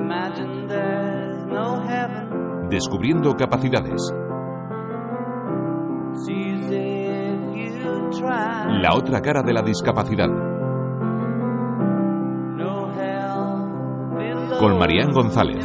Descubriendo capacidades. La otra cara de la discapacidad. Con Marián González.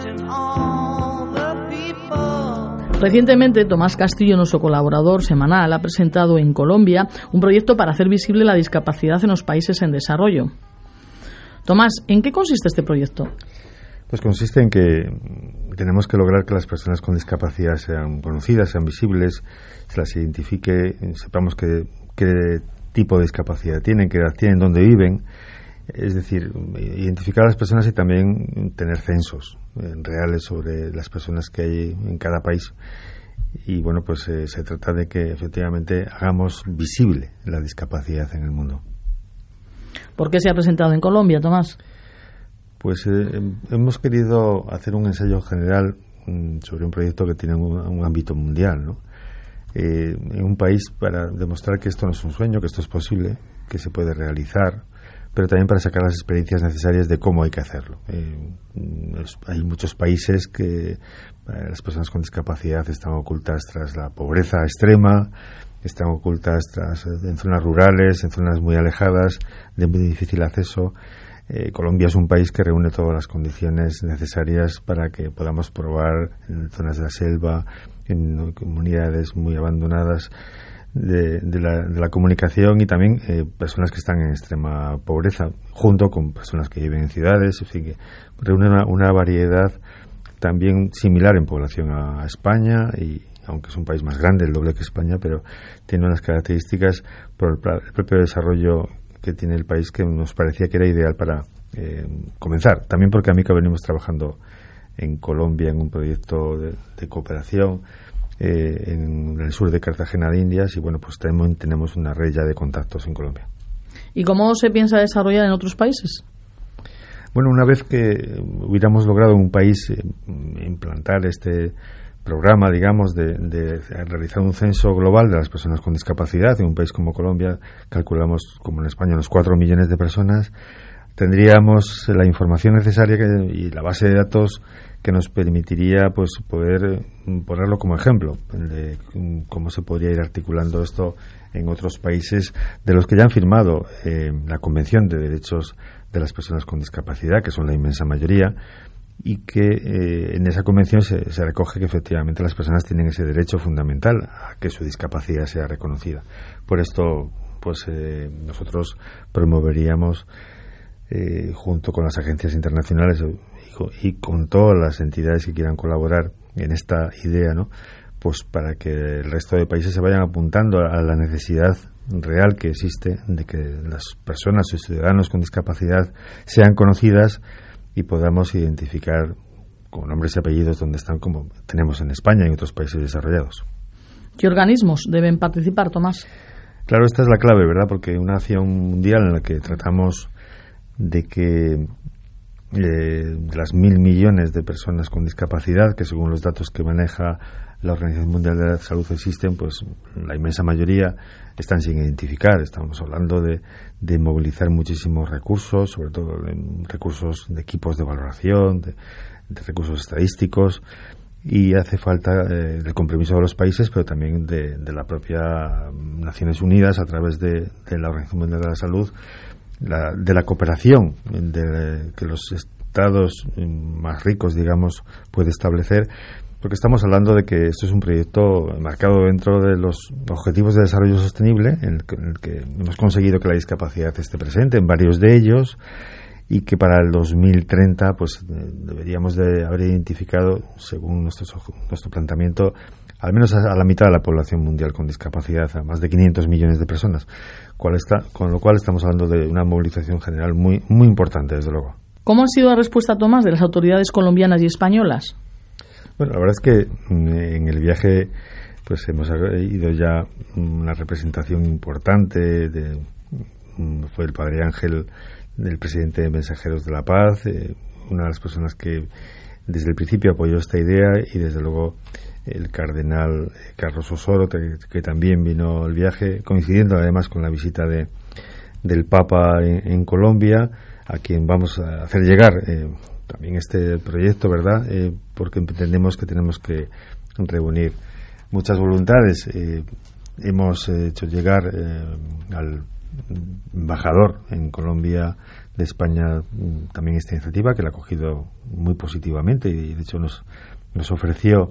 Recientemente, Tomás Castillo, nuestro colaborador semanal, ha presentado en Colombia un proyecto para hacer visible la discapacidad en los países en desarrollo. Tomás, ¿en qué consiste este proyecto? Pues consiste en que tenemos que lograr que las personas con discapacidad sean conocidas, sean visibles, se las identifique, sepamos qué tipo de discapacidad tienen, qué edad tienen, dónde viven. Es decir, identificar a las personas y también tener censos reales sobre las personas que hay en cada país. Y bueno, pues se trata de que efectivamente hagamos visible la discapacidad en el mundo. ¿Por qué se ha presentado en Colombia, Tomás? Pues hemos querido hacer un ensayo general sobre un proyecto que tiene un ámbito mundial, ¿no? En un país, para demostrar que esto no es un sueño, que esto es posible, que se puede realizar, pero también para sacar las experiencias necesarias de cómo hay que hacerlo. Hay muchos países que las personas con discapacidad están ocultas tras la pobreza extrema, están ocultas en zonas rurales, en zonas muy alejadas, de muy difícil acceso. Colombia es un país que reúne todas las condiciones necesarias para que podamos probar en zonas de la selva, en comunidades muy abandonadas de la comunicación, y también personas que están en extrema pobreza, junto con personas que viven en ciudades. En fin, que reúne una variedad también similar en población a España, y aunque es un país más grande, el doble que España, pero tiene unas características por el propio desarrollo que tiene el país que nos parecía que era ideal para comenzar. También porque Amica venimos trabajando en Colombia en un proyecto de cooperación en el sur de Cartagena de Indias, y bueno, pues tenemos una red ya de contactos en Colombia. ¿Y cómo se piensa desarrollar en otros países? Bueno, una vez que hubiéramos logrado en un país implantar este programa, digamos, de realizar un censo global de las personas con discapacidad en un país como Colombia, calculamos como en España unos 4 millones de personas, tendríamos la información necesaria y la base de datos que nos permitiría pues poder ponerlo como ejemplo de cómo se podría ir articulando esto en otros países de los que ya han firmado la Convención de Derechos de las Personas con Discapacidad, que son la inmensa mayoría, y que en esa convención se recoge que efectivamente las personas tienen ese derecho fundamental a que su discapacidad sea reconocida. Por esto, pues nosotros promoveríamos junto con las agencias internacionales y con todas las entidades que quieran colaborar en esta idea, ¿no? Pues para que el resto de países se vayan apuntando a la necesidad real que existe de que las personas o ciudadanos con discapacidad sean conocidas y podamos identificar con nombres y apellidos donde están, como tenemos en España y en otros países desarrollados. ¿Qué organismos deben participar, Tomás? Claro, esta es la clave, ¿verdad? Porque una acción mundial en la que tratamos de que de las 1.000 millones de personas con discapacidad, que según los datos que maneja la Organización Mundial de la Salud existen, pues la inmensa mayoría están sin identificar. Estamos hablando de movilizar muchísimos recursos, sobre todo recursos de equipos de valoración, de recursos estadísticos, y hace falta el compromiso de los países, pero también de la propia Naciones Unidas a través de la Organización Mundial de la Salud, de la cooperación que los estados más ricos, digamos, puede establecer, porque estamos hablando de que esto es un proyecto marcado dentro de los Objetivos de Desarrollo Sostenible, en el que hemos conseguido que la discapacidad esté presente en varios de ellos, y que para el 2030 pues deberíamos de haber identificado, según nuestro planteamiento, al menos a la mitad de la población mundial con discapacidad, a más de 500 millones de personas, con lo cual estamos hablando de una movilización general muy, muy importante, desde luego. ¿Cómo ha sido la respuesta, Tomás, de las autoridades colombianas y españolas? Bueno, la verdad es que en el viaje pues hemos ido ya una representación importante fue el padre Ángel, el presidente de Mensajeros de la Paz, una de las personas que desde el principio apoyó esta idea, y desde luego el cardenal Carlos Osoro, que también vino al viaje, coincidiendo además con la visita del Papa en Colombia, a quien vamos a hacer llegar también este proyecto, ¿verdad? Porque entendemos que tenemos que reunir muchas voluntades. Hemos hecho llegar al embajador en Colombia de España también esta iniciativa, que la ha acogido muy positivamente, y de hecho nos ofreció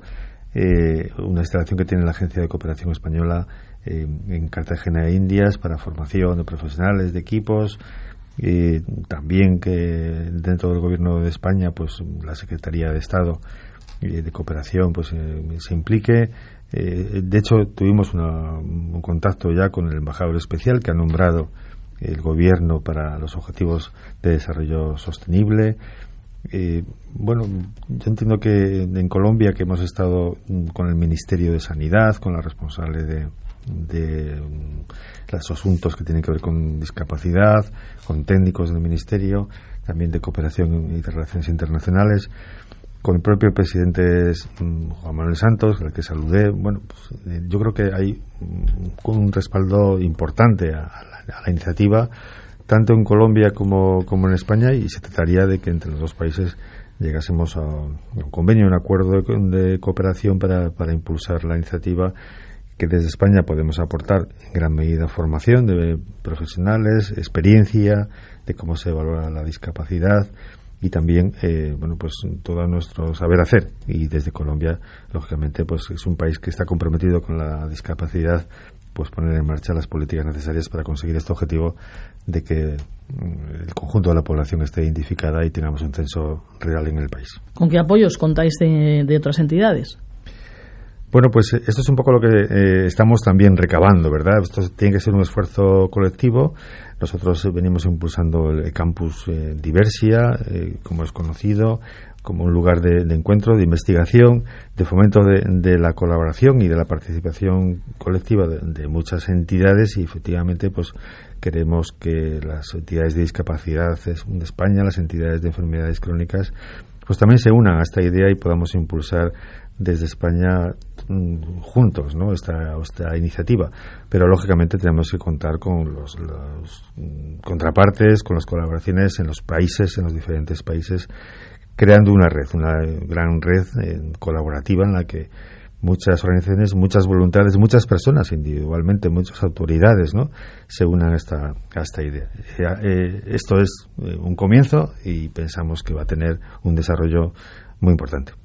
una instalación que tiene la Agencia de Cooperación Española en Cartagena de Indias para formación de profesionales, de equipos. También que dentro del Gobierno de España, pues la Secretaría de Estado de Cooperación pues se implique. De hecho, tuvimos un contacto ya con el embajador especial que ha nombrado el Gobierno para los Objetivos de Desarrollo Sostenible. Bueno, yo entiendo que en Colombia, que hemos estado con el Ministerio de Sanidad, con la responsable de los asuntos que tienen que ver con discapacidad, con técnicos del Ministerio, también de Cooperación y de Relaciones Internacionales, con el propio presidente Juan Manuel Santos, al que saludé. Bueno, pues, yo creo que hay un respaldo importante a la iniciativa, tanto en Colombia como en España, y se trataría de que entre los dos países llegásemos a un convenio, un acuerdo de cooperación para impulsar la iniciativa, que desde España podemos aportar en gran medida formación de profesionales, experiencia de cómo se valora la discapacidad, y también bueno, pues todo nuestro saber hacer. Y desde Colombia, lógicamente, pues es un país que está comprometido con la discapacidad, pues poner en marcha las políticas necesarias para conseguir este objetivo de que el conjunto de la población esté identificada y tengamos un censo real en el país. ¿Con qué apoyos contáis de otras entidades? Bueno, pues esto es un poco lo que estamos también recabando, ¿verdad? Esto tiene que ser un esfuerzo colectivo. Nosotros venimos impulsando el campus Diversia, como es conocido, como un lugar de encuentro, de investigación, de fomento de la colaboración y de la participación colectiva de muchas entidades, y efectivamente pues queremos que las entidades de discapacidad de España, las entidades de enfermedades crónicas, pues también se unan a esta idea y podamos impulsar desde España juntos, ¿no?, esta iniciativa. Pero lógicamente tenemos que contar con los contrapartes, con las colaboraciones en los países, en los diferentes países, creando una gran red colaborativa en la que muchas organizaciones, muchas voluntades, muchas personas individualmente, muchas autoridades, ¿no?, se unan a esta idea. Esto es un comienzo y pensamos que va a tener un desarrollo muy importante.